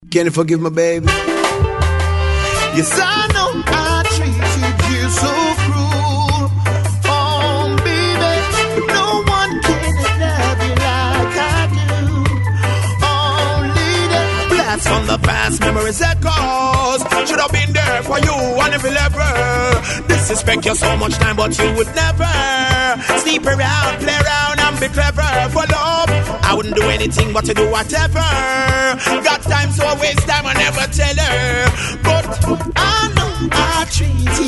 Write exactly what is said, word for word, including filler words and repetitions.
Can you forgive my baby? Yes, I know I treated you so cruel. Oh, baby, but no one can love you like I do. Only the blast from the past, memories echoes. Should have been there for you and if you ever disrespect you so much time, but you would never sleep around, play around and be clever. For love, I wouldn't do anything but to do whatever. Got time, so I waste time, I never tell her. But I know I treated